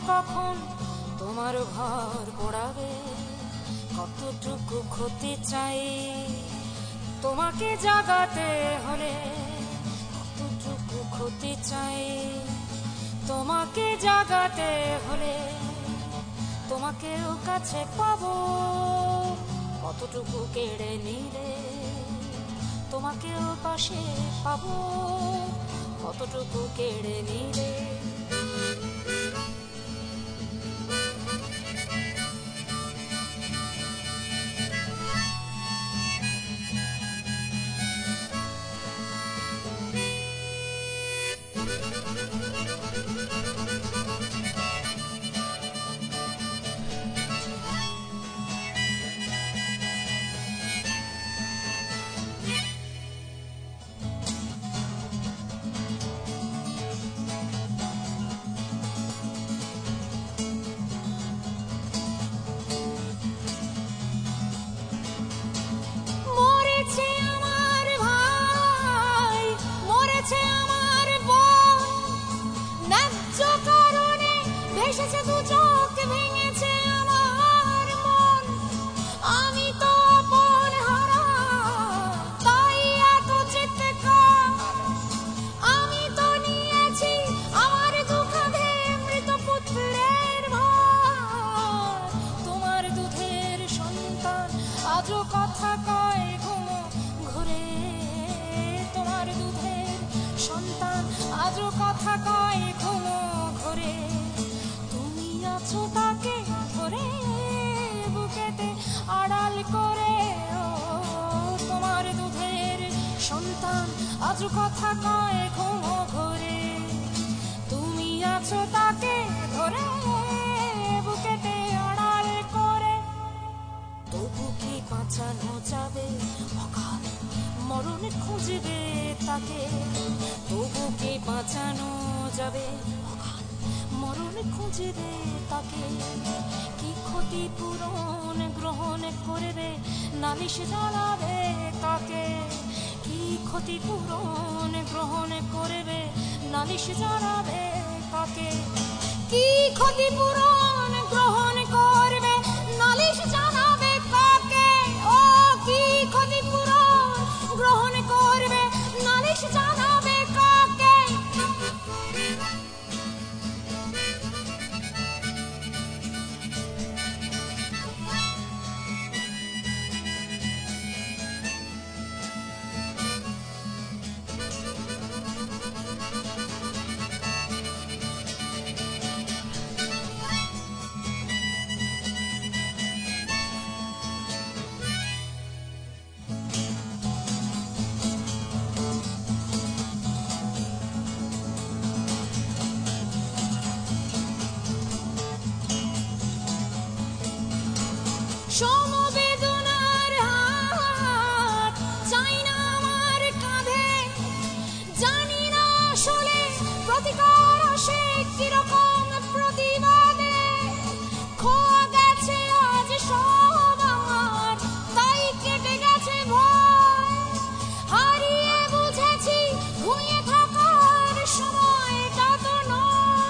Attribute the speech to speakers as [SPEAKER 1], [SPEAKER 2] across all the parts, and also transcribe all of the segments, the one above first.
[SPEAKER 1] কখন তোমার ঘর পোড়াবে, কতটুকু ক্ষতি চাই তোমাকে জাগাতে হলে, কতটুকু ক্ষতি চাই তোমাকে জাগাতে হলে, তোমাকেও কাছে পাবো কতটুকু কেড়ে নিলে, তোমাকেও পাশে পাবো কতটুকু কেড়ে নিলে। কথা কয় ঘুমো ঘুরে, তোমার দুধের সন্তান আজও কথা কয় ঘুমো ঘুরে, তুমি আছো তাকে ধরে বুকেতে আড়াল করে, তোমার দুধের সন্তান আজও কথা কয় ঘুমো ঘুরে, তুমি আছো তাকে ধরে বুকেতে আড়াল করে। তবু কি বাঁচানো যাবে অকাল মরণে খুঁজবে তাকে, তবু কি বাঁচানো যাবে অকাল মরণে খুঁজবে তাকে, কি ক্ষতিপূরণ গ্রহণ করবে নালিশ জানাবে কাকে, কি ক্ষতিপূরণ গ্রহণ করবে নালিশ জানাবে কাকে, কি ক্ষতিপূরণ গ্রহণ করবে নালিশ জানাবে কাকে, ও কি ক্ষতিপূরণ গ্রহণ করবে নালিশ জানাবে কাকে। সমবেদনার হাত চাই না আমার কাঁধে, জানি না আসলে প্রতিকার আসে কিরকম প্রতিবাদে, খোয়া গেছে আজ সব আমার তাই কেটে গেছে ভয়, হারিয়ে বুঝেছি ঘুমিয়ে থাকার সময়টা তো নয়।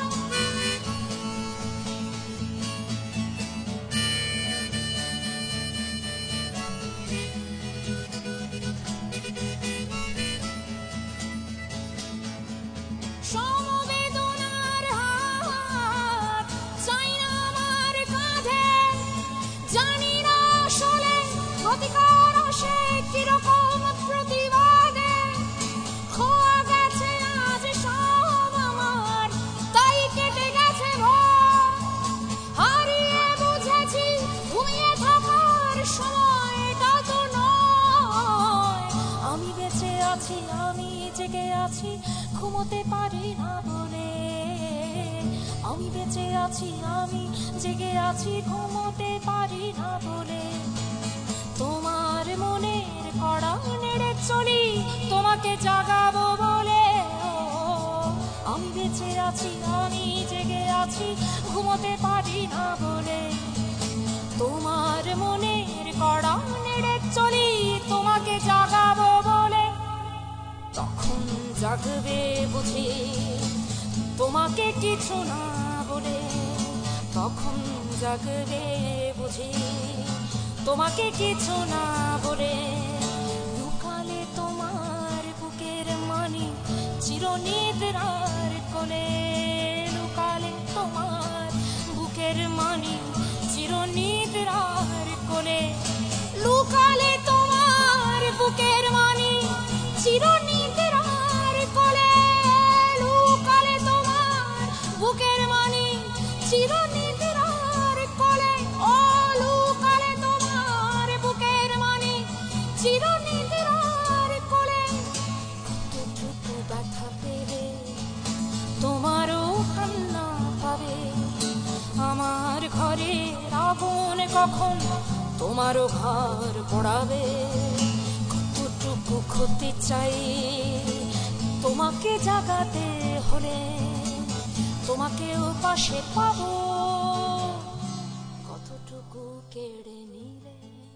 [SPEAKER 1] সমবেদনার হাত চাই না আমার কাঁধে, জানি না আসলে প্রতিকার আসে কিরকম প্রতিবাদে, খোয়া গেছে আজ সব আমার তাই কেটে গেছে ভয়, হারিয়ে বুঝেছি ঘুমিয়ে থাকার সময়টা তো নয়। আমি বেঁচে আছি, আমি জেগে আছি ঘুমোতে পারি না বলে, আমি বেঁচে আছি, আমি জেগে আছি ঘুমোতে পারি না বলে, তোমার মনের কড়া নেড়ে চলি তোমাকে জাগাবো বলে, আমি বেঁচে আছি, আমি জেগে আছি ঘুমোতে পারি না বলে, তোমার মনের কড়া নেড়ে চলি তোমাকে জাগাবো বলে। তখন জাগবে বুঝি তোমাকে কিছু না বলে, কখন জাগবে বুঝি তোমাকে কিছু না বলে। লুকালে তোমার বুকের মানি চিরনিদ্রার কোলে, লুকালে তোমার বুকের মানি চিরনিদ্রার কোলে, লুকালে তোমার বুকের মানি চিরনিদ্রার কোলে, লুকালে তোমার বুকের মানি চিরনিদ্রার কোলে, ও লুকালে তোমার বুকের মানি চিরনিদ্রার কোলে। কতটুকু ব্যথা পেলে তোমারও কান্না পাবে, আমার ঘরের আগুন কখন তোমারও ঘর পোড়াবে। কতটুকু ক্ষতি চাই তোমাকে জাগাতে হলে, তোমাকেও পাশে পাবো কতটুকু কেড়ে নিলে।